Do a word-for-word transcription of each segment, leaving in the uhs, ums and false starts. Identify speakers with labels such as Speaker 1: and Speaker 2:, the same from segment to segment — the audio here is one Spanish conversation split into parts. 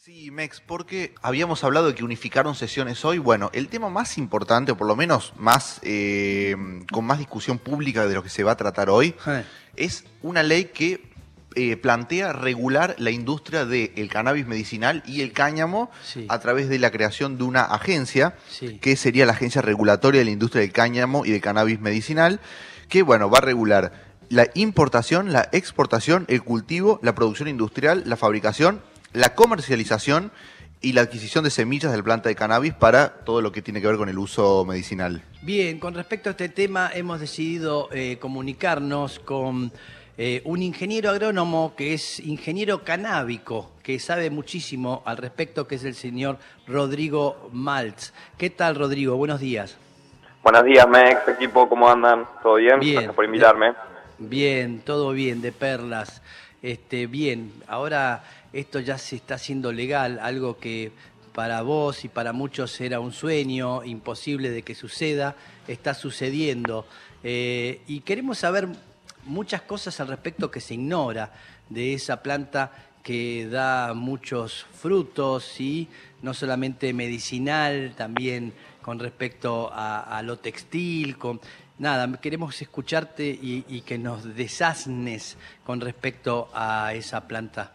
Speaker 1: Sí, Mex, porque habíamos hablado de que unificaron sesiones hoy. Bueno, el tema más importante, o por lo menos más eh, con más discusión pública de lo que se va a tratar hoy,
Speaker 2: Eh,
Speaker 1: es una ley que eh, plantea regular la industria del cannabis medicinal y el cáñamo
Speaker 2: Sí.
Speaker 1: a través de la creación de una agencia,
Speaker 2: Sí.
Speaker 1: que sería la Agencia Regulatoria de la Industria del Cáñamo y del Cannabis Medicinal, que bueno, va a regular la importación, la exportación, el cultivo, la producción industrial, la fabricación, la comercialización y la adquisición de semillas del planta de cannabis para todo lo que tiene que ver con el uso medicinal.
Speaker 2: Bien, con respecto a este tema hemos decidido eh, comunicarnos con eh, un ingeniero agrónomo que es ingeniero canábico, que sabe muchísimo al respecto, que es el señor Rodrigo Maltz. ¿Qué tal, Rodrigo? Buenos días.
Speaker 3: Buenos días, Mex, equipo, ¿cómo andan? ¿Todo bien?
Speaker 2: Bien.
Speaker 3: Gracias por invitarme.
Speaker 2: Bien, todo bien, de perlas. Este, bien, ahora esto ya se está haciendo legal, algo que para vos y para muchos era un sueño imposible de que suceda, está sucediendo. Eh, y queremos saber muchas cosas al respecto que se ignora de esa planta que da muchos frutos, y no solamente medicinal, también con respecto a, a lo textil, con nada, queremos escucharte y, y que nos desasnes con respecto a esa planta.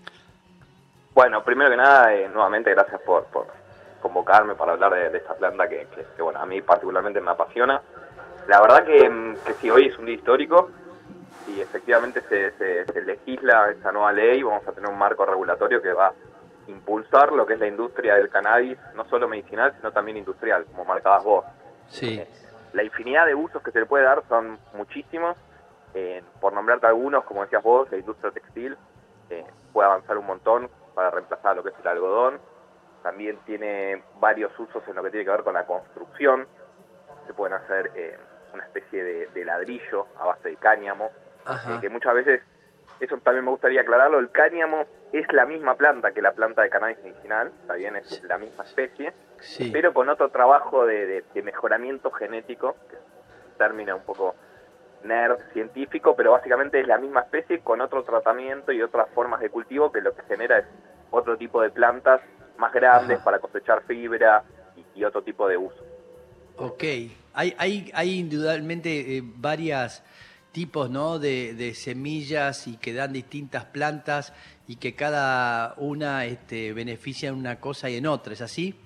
Speaker 3: Bueno, primero que nada, eh, nuevamente gracias por, por convocarme para hablar de, de esta planta que, que, que, bueno, a mí particularmente me apasiona. La verdad que, que sí, hoy es un día histórico y efectivamente se, se, se legisla esta nueva ley. Vamos a tener un marco regulatorio que va a impulsar lo que es la industria del cannabis, no solo medicinal, sino también industrial, como marcabas vos.
Speaker 2: Sí.
Speaker 3: Eh, la infinidad de usos que se le puede dar son muchísimos. Eh, por nombrarte algunos, como decías vos, la industria textil eh, puede avanzar un montón para reemplazar lo que es el algodón. También tiene varios usos en lo que tiene que ver con la construcción. Se pueden hacer eh, una especie de, de ladrillo a base de cáñamo, eh, que muchas veces, eso también me gustaría aclararlo, el cáñamo es la misma planta que la planta de cannabis medicinal, está bien, es la misma especie,
Speaker 2: Sí.
Speaker 3: pero con otro trabajo de, de, de mejoramiento genético, que es un término un poco nerd científico, pero básicamente es la misma especie con otro tratamiento y otras formas de cultivo que lo que genera es otro tipo de plantas más grandes. Ajá. Para cosechar fibra y, y otro tipo de uso.
Speaker 2: Ok, hay, hay, hay indudablemente eh, varios tipos, ¿no?, de, de semillas y que dan distintas plantas y que cada una este, beneficia en una cosa y en otra, ¿es así?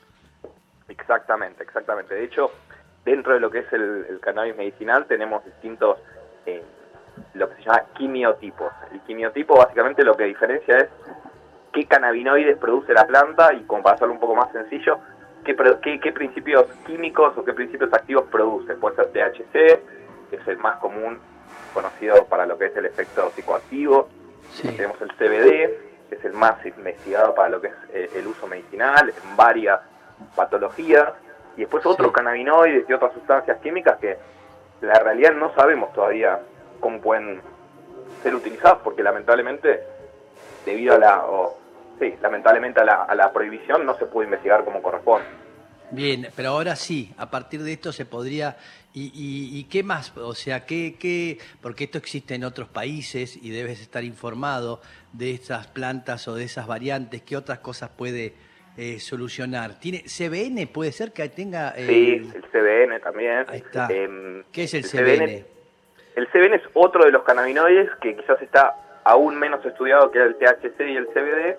Speaker 3: Exactamente, exactamente. De hecho, dentro de lo que es el, el cannabis medicinal tenemos distintos, eh, lo que se llama quimiotipos. El quimiotipo básicamente lo que diferencia es qué cannabinoides produce la planta y, como para hacerlo un poco más sencillo, qué, qué, qué principios químicos o qué principios activos produce. Puede ser T H C, que es el más común, conocido para lo que es el efecto psicoactivo. Sí. Tenemos el C B D, que es el más investigado para lo que es eh, el uso medicinal en varias patologías, y después otros sí. cannabinoides y otras sustancias químicas que la realidad no sabemos todavía cómo pueden ser utilizadas, porque lamentablemente debido a la o, sí, lamentablemente a la, a la prohibición no se puede investigar como corresponde.
Speaker 2: Bien, pero ahora sí, a partir de esto se podría. ¿Y, y, y qué más? O sea, ¿qué, qué? Porque esto existe en otros países y debes estar informado de estas plantas o de esas variantes. ¿Qué otras cosas puede eh, solucionar? ¿Tiene C B N? ¿Puede ser que tenga...? Eh...
Speaker 3: Sí, el C B N también.
Speaker 2: Ahí está.
Speaker 3: Eh,
Speaker 2: ¿Qué es el,
Speaker 3: el
Speaker 2: C B N?
Speaker 3: C B N? El C B N es otro de los cannabinoides que quizás está aún menos estudiado que el T H C y el C B D.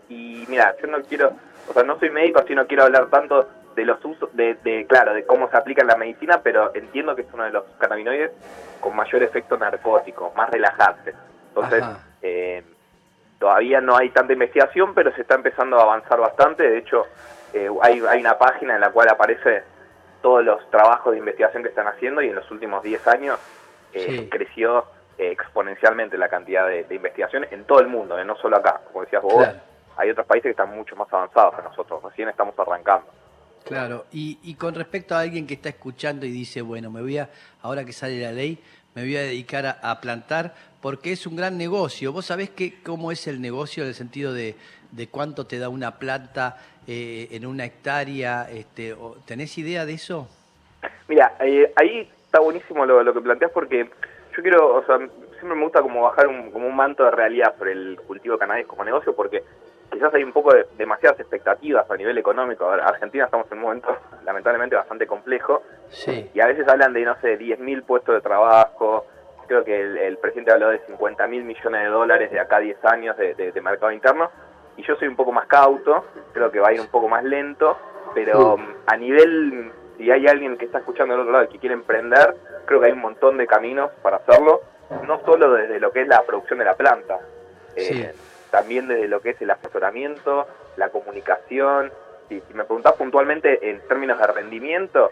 Speaker 3: Y mira, yo no quiero, o sea, no soy médico, así no quiero hablar tanto de los usos, de, de claro, de cómo se aplica en la medicina, pero entiendo que es uno de los cannabinoides con mayor efecto narcótico, más relajante. Entonces, eh, todavía no hay tanta investigación, pero se está empezando a avanzar bastante. De hecho, eh, hay, hay una página en la cual aparece todos los trabajos de investigación que están haciendo, y en los últimos diez años eh, sí. creció eh, exponencialmente la cantidad de, de investigación en todo el mundo, eh, no solo acá. Como decías vos, claro. Hay otros países que están mucho más avanzados que nosotros, recién estamos arrancando.
Speaker 2: Claro, y, y con respecto a alguien que está escuchando y dice, bueno, me voy a, ahora que sale la ley, me voy a dedicar a, a plantar, porque es un gran negocio. ¿Vos sabés que, cómo es el negocio en el sentido de, de cuánto te da una planta eh, en una hectárea? Este, ¿Tenés idea de eso?
Speaker 3: Mira, eh, ahí está buenísimo lo, lo que planteás, porque yo quiero, o sea, siempre me gusta como bajar un, como un manto de realidad sobre el cultivo de cannabis como negocio, porque quizás hay un poco de demasiadas expectativas a nivel económico. Ahora, Argentina estamos en un momento lamentablemente bastante complejo,
Speaker 2: Sí.
Speaker 3: y a veces hablan de, no sé, diez mil puestos de trabajo. Creo que el, el presidente habló de cincuenta mil millones de dólares de acá a diez años de, de, de mercado interno, y yo soy un poco más cauto, creo que va a ir un poco más lento, pero um, a nivel, si hay alguien que está escuchando del otro lado y que quiere emprender, creo que hay un montón de caminos para hacerlo, no solo desde lo que es la producción de la planta,
Speaker 2: Sí.
Speaker 3: eh, también desde lo que es el asesoramiento, la comunicación. Si, si me preguntás puntualmente en términos de rendimiento,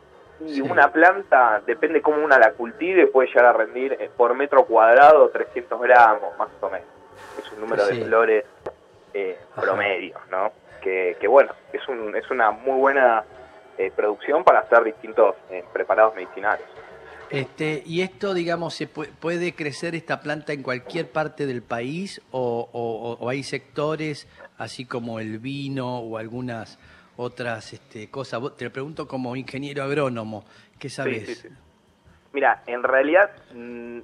Speaker 3: y
Speaker 2: Sí.
Speaker 3: una planta, depende cómo una la cultive, puede llegar a rendir eh, por metro cuadrado trescientos gramos, más o menos. Es un número
Speaker 2: Sí.
Speaker 3: de flores eh,
Speaker 2: Ajá.
Speaker 3: promedio, ¿no? Que, que bueno, es, un, es una muy buena eh, producción para hacer distintos eh, preparados medicinales.
Speaker 2: Este, ¿y esto, digamos, se puede, puede crecer esta planta en cualquier parte del país o, o- o hay sectores, así como el vino o algunas otras este, cosas? Vos- Te lo pregunto como ingeniero agrónomo, ¿qué sabés?
Speaker 3: Sí, sí, sí. Mira, en realidad, mmm,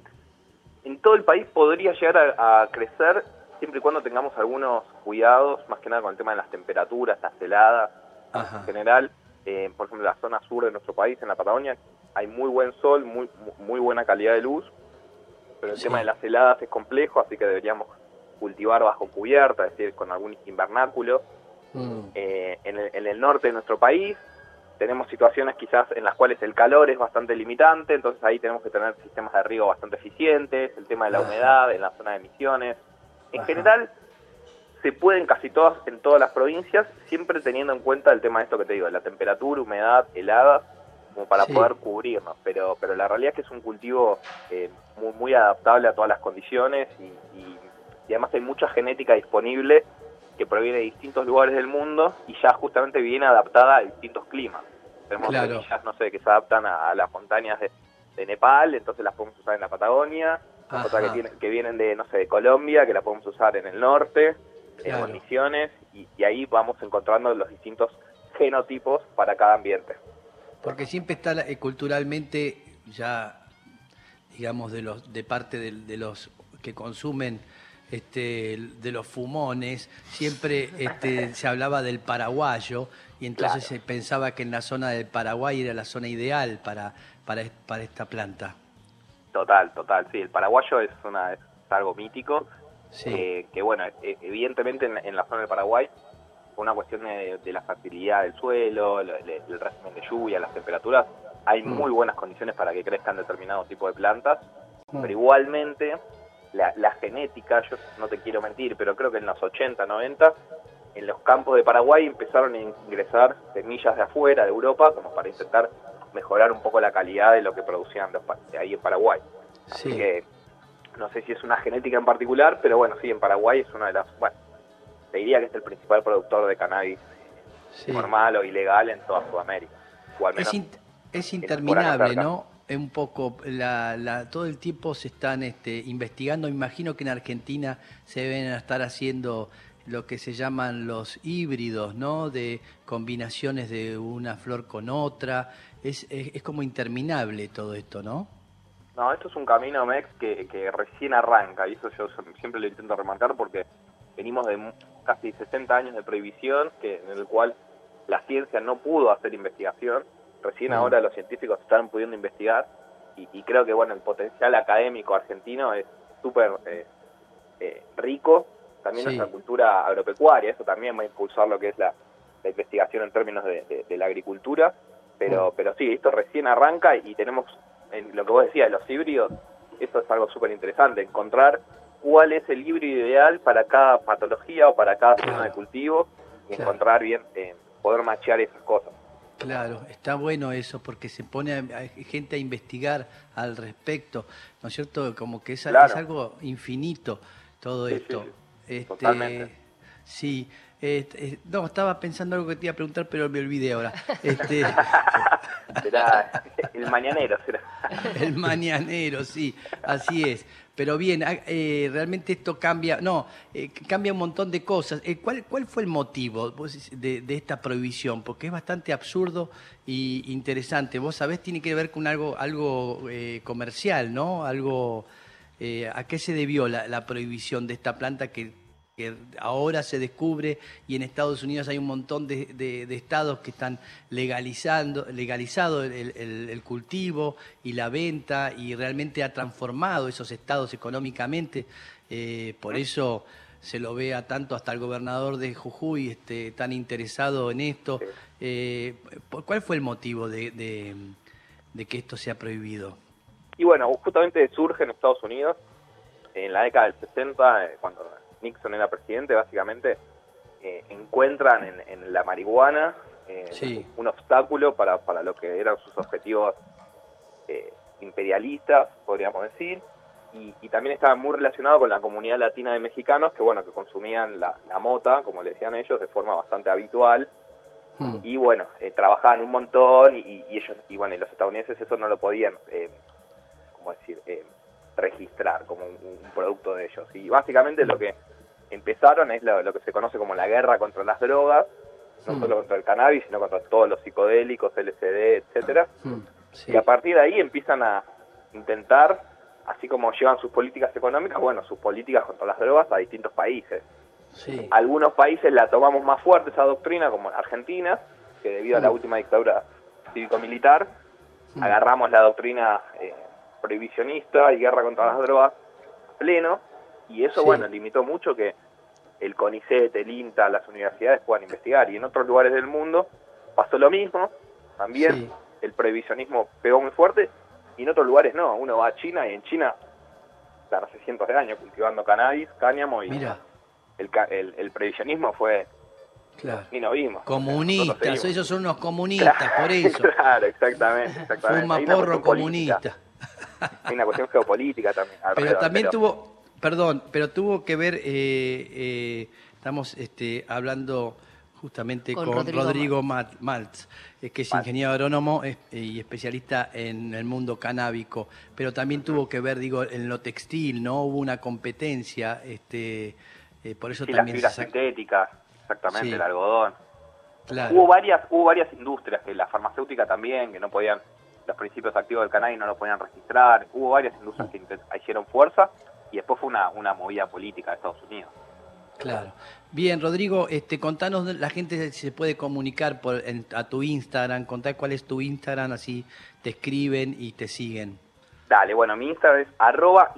Speaker 3: en todo el país podría llegar a, a crecer siempre y cuando tengamos algunos cuidados, más que nada con el tema de las temperaturas, las heladas.
Speaker 2: Ajá.
Speaker 3: En general, eh, por ejemplo, en la zona sur de nuestro país, en la Patagonia, hay muy buen sol, muy muy buena calidad de luz, pero el
Speaker 2: Sí.
Speaker 3: tema de las heladas es complejo, así que deberíamos cultivar bajo cubierta, es decir, con algún invernáculo.
Speaker 2: Mm.
Speaker 3: Eh, en, el, en el norte de nuestro país tenemos situaciones quizás en las cuales el calor es bastante limitante, entonces ahí tenemos que tener sistemas de riego bastante eficientes, el tema de la
Speaker 2: Ajá.
Speaker 3: humedad en la zona de Misiones. En
Speaker 2: Ajá.
Speaker 3: general, se pueden casi todas, en todas las provincias, siempre teniendo en cuenta el tema de esto que te digo, la temperatura, humedad, heladas, como para
Speaker 2: Sí.
Speaker 3: poder cubrirnos. Pero pero la realidad es que es un cultivo eh, muy, muy adaptable a todas las condiciones y, y, y además hay mucha genética disponible que proviene de distintos lugares del mundo y ya justamente viene adaptada a distintos climas. Tenemos
Speaker 2: Claro.
Speaker 3: semillas, no sé, que se adaptan a, a las montañas de, de Nepal, entonces las podemos usar en la Patagonia,
Speaker 2: Ajá.
Speaker 3: otras que, tienen, que vienen de, no sé, de Colombia, que la podemos usar en el norte,
Speaker 2: Claro.
Speaker 3: en Misiones, y, y ahí vamos encontrando los distintos genotipos para cada ambiente.
Speaker 2: Porque siempre está la- eh, culturalmente ya, digamos, de los de parte de, de los que consumen este, de los fumones, siempre este, se hablaba del paraguayo y entonces
Speaker 3: Claro.
Speaker 2: se pensaba que en la zona del Paraguay era la zona ideal para, para, para esta planta.
Speaker 3: Total, total, sí, el paraguayo es, una, es algo mítico,
Speaker 2: Sí.
Speaker 3: eh, que bueno, e- evidentemente en, en la zona del Paraguay, por una cuestión de, de la fertilidad del suelo, el, el- el régimen de lluvia, las temperaturas, hay
Speaker 2: Mm.
Speaker 3: muy buenas condiciones para que crezcan determinados tipos de plantas,
Speaker 2: Mm.
Speaker 3: pero igualmente la, la genética, yo no te quiero mentir, pero creo que en los ochenta, noventa, en los campos de Paraguay empezaron a ingresar semillas de afuera, de Europa, como para intentar mejorar un poco la calidad de lo que producían los pa- ahí en Paraguay. Así
Speaker 2: Sí.
Speaker 3: que no sé si es una genética en particular, pero bueno, sí, en Paraguay es una de las, bueno, te diría que es el principal productor de cannabis
Speaker 2: Sí.
Speaker 3: normal o ilegal en toda Sudamérica. O al menos
Speaker 2: Es, in- es
Speaker 3: por acá
Speaker 2: interminable,
Speaker 3: cerca.
Speaker 2: ¿no? Es un poco, la, la- todo el tiempo se están este, investigando. Imagino que en Argentina se deben estar haciendo lo que se llaman los híbridos, ¿no? De combinaciones de una flor con otra. Es, es, es como interminable todo esto, ¿no?
Speaker 3: No, esto es un camino, Mex, que, que recién arranca, y eso yo siempre lo intento remarcar porque venimos de mu- casi sesenta años de prohibición, que en el cual la ciencia no pudo hacer investigación. Recién
Speaker 2: Mm.
Speaker 3: ahora los científicos están pudiendo investigar, y, y creo que bueno, el potencial académico argentino es súper eh, eh, rico. También
Speaker 2: Sí.
Speaker 3: nuestra cultura agropecuaria, eso también va a impulsar lo que es la, la investigación en términos de, de- de la agricultura, pero,
Speaker 2: Mm.
Speaker 3: pero sí, esto recién arranca y tenemos, en lo que vos decías, los híbridos, eso es algo súper interesante, encontrar cuál es el híbrido ideal para cada patología o para cada zona
Speaker 2: Claro.
Speaker 3: de cultivo y
Speaker 2: Claro.
Speaker 3: encontrar bien, eh, poder machear esas cosas.
Speaker 2: Claro, está bueno eso porque se pone a, a gente a investigar al respecto, ¿no es cierto? Como que es, a-
Speaker 3: Claro.
Speaker 2: es algo infinito todo
Speaker 3: Sí, sí,
Speaker 2: esto.
Speaker 3: sí.
Speaker 2: Este,
Speaker 3: Totalmente.
Speaker 2: Sí, este, eh, no, estaba pensando algo que te iba a preguntar, pero me olvidé ahora. Este,
Speaker 3: Será el mañanero, será.
Speaker 2: el mañanero, sí, así es. Pero bien, ah, eh, realmente esto cambia, no, eh, cambia un montón de cosas. Eh, ¿cuál, ¿Cuál fue el motivo vos decís, de, de esta prohibición? Porque es bastante absurdo y interesante. Vos sabés, tiene que ver con algo, algo eh, comercial, ¿no? Algo, eh, ¿a qué se debió la, la prohibición de esta planta que que ahora se descubre, y en Estados Unidos hay un montón de, de, de estados que están legalizando legalizado el, el, el cultivo y la venta, y realmente ha transformado esos estados económicamente. Eh, por eso se lo ve a tanto hasta el gobernador de Jujuy este, tan interesado en esto. Eh, ¿Cuál fue el motivo de, de, de que esto sea prohibido?
Speaker 3: Y bueno, justamente surge en Estados Unidos en la década del sesenta, eh, cuando Nixon era presidente, básicamente eh, encuentran en, en la marihuana eh,
Speaker 2: Sí.
Speaker 3: un obstáculo para, para lo que eran sus objetivos eh, imperialistas, podríamos decir, y, y también estaba muy relacionado con la comunidad latina de mexicanos que, bueno, que consumían la, la mota, como le decían ellos, de forma bastante habitual,
Speaker 2: Hmm.
Speaker 3: y bueno, eh, trabajaban un montón, y, y ellos, y bueno, y los estadounidenses eso no lo podían, eh, ¿cómo decir?, eh, registrar como un, un producto de ellos. Y básicamente lo que empezaron es lo, lo que se conoce como la guerra contra las drogas, no
Speaker 2: Mm.
Speaker 3: solo contra el cannabis, sino contra todos los psicodélicos, L S D, etcétera.
Speaker 2: Mm. Sí.
Speaker 3: Y a partir de ahí empiezan a intentar, así como llevan sus políticas económicas, bueno, sus políticas contra las drogas a distintos países.
Speaker 2: Sí.
Speaker 3: Algunos países la tomamos más fuerte esa doctrina, como en Argentina, que debido a la
Speaker 2: Mm.
Speaker 3: última dictadura cívico-militar,
Speaker 2: Mm.
Speaker 3: agarramos la doctrina eh, prohibicionista y guerra contra las drogas a pleno, y eso,
Speaker 2: Sí.
Speaker 3: bueno, limitó mucho que el CONICET, el INTA, las universidades puedan investigar, y en otros lugares del mundo pasó lo mismo, también
Speaker 2: Sí.
Speaker 3: el prohibicionismo pegó muy fuerte, y en otros lugares no. Uno va a China y en China están hace cientos de años cultivando cannabis, cáñamo, y
Speaker 2: Mira,
Speaker 3: el, ca- el, el prohibicionismo fue,
Speaker 2: claro.
Speaker 3: ni lo vimos.
Speaker 2: Comunistas,
Speaker 3: Nosotros seguimos.
Speaker 2: ellos son unos comunistas, por eso.
Speaker 3: Claro, exactamente, exactamente.
Speaker 2: Fuma
Speaker 3: Hay una
Speaker 2: porro
Speaker 3: cuestión política,
Speaker 2: comunista.
Speaker 3: hay una cuestión geopolítica también
Speaker 2: Pero
Speaker 3: alrededor,
Speaker 2: también
Speaker 3: pero-
Speaker 2: tuvo, perdón, pero tuvo que ver, eh, eh, estamos este, hablando justamente
Speaker 4: Con
Speaker 2: con,
Speaker 4: Rodrigo
Speaker 2: Rodrigo, Mal- Maltz, eh, que es
Speaker 3: Maltz.
Speaker 2: ingeniero agrónomo es- y especialista en el mundo canábico, pero también tuvo que ver, digo, en lo textil, ¿no? Hubo una competencia, este, eh, por eso
Speaker 3: sí, las
Speaker 2: también
Speaker 3: fibras
Speaker 2: se saca-
Speaker 3: sintéticas, exactamente,
Speaker 2: Sí.
Speaker 3: el algodón.
Speaker 2: Claro.
Speaker 3: Hubo varias, hubo varias industrias, que la farmacéutica también, que no podían, los principios activos del cannabis no lo podían registrar. Hubo varias industrias que intent- hicieron fuerza, y después fue una, una movida política de Estados Unidos.
Speaker 2: Claro. Bien, Rodrigo, este, contanos, la gente se puede comunicar por, en- a tu Instagram, contá cuál es tu Instagram, así te escriben y te siguen.
Speaker 3: Dale, bueno, mi Instagram es arroba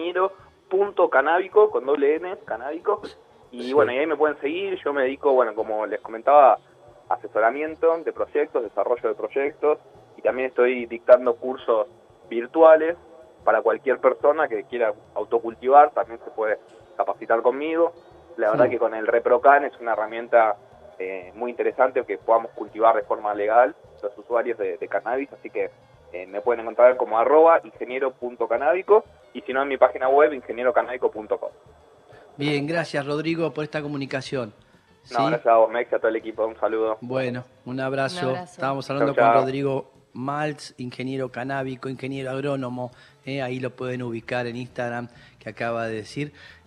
Speaker 3: ingeniero.canábico, con doble N, canábico. Y
Speaker 2: Sí.
Speaker 3: bueno, y ahí me pueden seguir. Yo me dedico, bueno, como les comentaba, a asesoramiento de proyectos, desarrollo de proyectos, y también estoy dictando cursos virtuales para cualquier persona que quiera autocultivar, también se puede capacitar conmigo. La verdad
Speaker 2: Sí.
Speaker 3: que con el ReproCan es una herramienta eh, muy interesante que podamos cultivar de forma legal los usuarios de, de cannabis, así que eh, me pueden encontrar como arroba ingeniero.canábico, y si no en mi página web ingenierocannaico punto com.
Speaker 2: Bien, gracias, Rodrigo, por esta comunicación. ¿Sí?
Speaker 3: No, gracias a vos, Mex, y a todo el equipo, un saludo.
Speaker 2: Bueno, un abrazo.
Speaker 4: Un abrazo.
Speaker 2: Estábamos hablando
Speaker 3: Chau,
Speaker 2: con
Speaker 3: chau.
Speaker 2: Rodrigo Maltz, ingeniero canábico, ingeniero agrónomo. eh, ahí lo pueden ubicar en Instagram, que acaba de decir.